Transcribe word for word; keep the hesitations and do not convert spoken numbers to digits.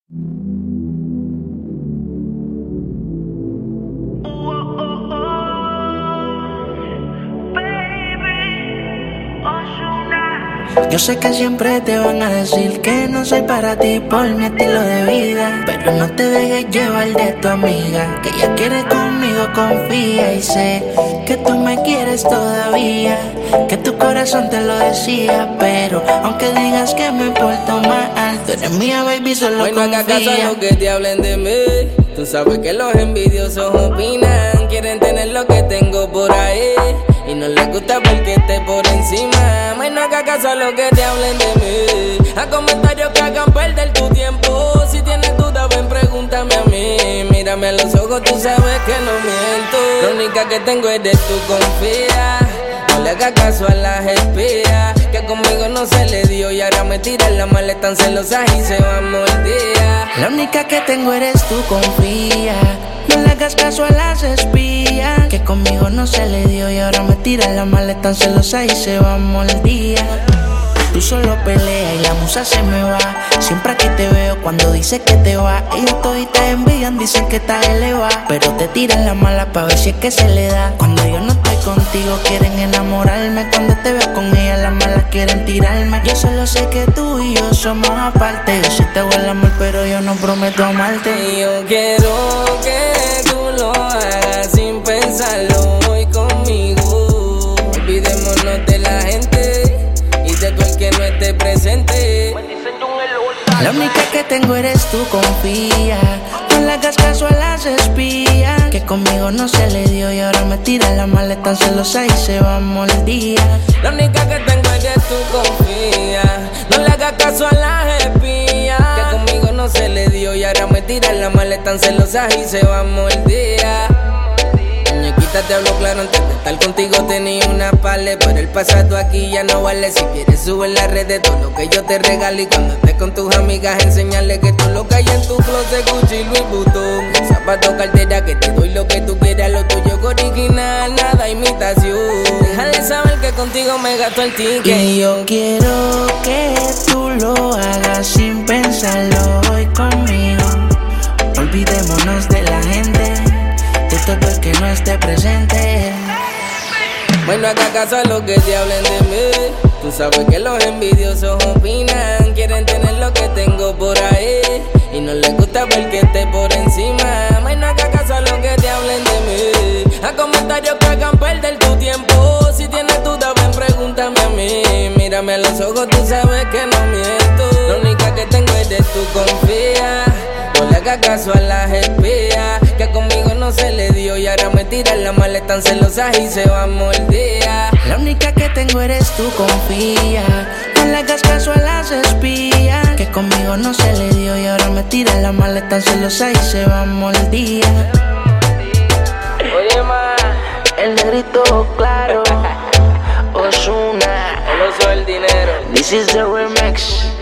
Yo sé que siempre te van a decir que no soy para ti por mi estilo de vida, pero no te dejes llevar de tu amiga, que ella quiere conmigo, confía. Y sé que tú me quieres todavía, que tu corazón te lo decía, pero aunque digas que me porto mal, tú eres mía, baby, solo confía. Hoy no hagas caso a lo que te hablen de mí. Tú sabes que los envidiosos opinan, quieren tener lo que tengo por ahí y no les gusta porque esté por encima. May no hagas caso a lo que te hablen de mí, a comentarios que hagan perder tu tiempo. Si tienes dudas, ven, pregúntame a mí. Mírame a los ojos, tú sabes que no miento. La única que tengo es de tu confía. No le hagas caso a las espías, que conmigo no se le dio y ahora me tiran la maleta, tan celosas y se van mordidas. La única que tengo eres tú, confía. No le hagas caso a las espías, que conmigo no se le dio y ahora me tiran la maleta, tan celosa y se van mordidas. Tú solo peleas y la musa se me va. Siempre aquí te veo cuando dices que te va. Ellos toditas envidian, dicen que estás elevada, pero te tiran la mala pa' ver si es que se le da. Cuando yo no estoy contigo quieren enamorarme, cuando te veo con ella las malas quieren tirarme. Yo solo sé que tú y yo somos aparte. Yo sí te hago el amor pero yo no prometo amarte. Y yo quiero que tú lo hagas sin pensarlo hoy conmigo. Olvidémonos de la gente y de tú el que no esté presente. La única que tengo eres tú, confía. No le hagas caso a las espías, que conmigo no se le dio y ahora me tiran la maleta, tan celosa y se va mordidas. La única que tengo eres tú, confía. No le hagas caso a las espías, que conmigo no se le dio y ahora me tiran la maleta, tan celosa y se va mordidas. Muñequita, te hablo claro, antes de estar contigo tenía una pale, pero el pasado aquí ya no vale. Si quieres sube en las redes todo lo que yo te regalo, y cuando estés con tus amigas enseñarle que todo lo que hay en tu closet Gucci, Louis Vuitton, zapato, cartera, que te doy lo que tú quieras, lo tuyo es original, nada imitación. Déjale saber que contigo me gasto el ticket. Y yo quiero que tú lo hagas sin pensarlo hoy conmigo. Olvidémonos de la gente, de todo el que no esté presente. Bueno, haga caso a lo que te hablen de mí. Tú sabes que los envidiosos opinan, quieren tener lo que tengo por ahí y no les gusta porque esté por encima. Bueno, haga caso a lo que te hablen de mí, a comentarios que hagan perder tu tiempo. Si tienes dudas, ven, pregúntame a mí. Mírame a los ojos, tú sabes que no miento. La única que tengo es de tu confía. No le hagas caso a las espías, que conmigo no se le dio y ahora me tiran la maleta, tan celosas y se van mordidas. La única que tengo eres tú, confía. No le hagas caso a las espías, que conmigo no se le dio y ahora me tiran la maleta, tan celosa y se van mordidas. Oye, ma, el negrito claro, Ozuna, el oso del dinero. This is the remix.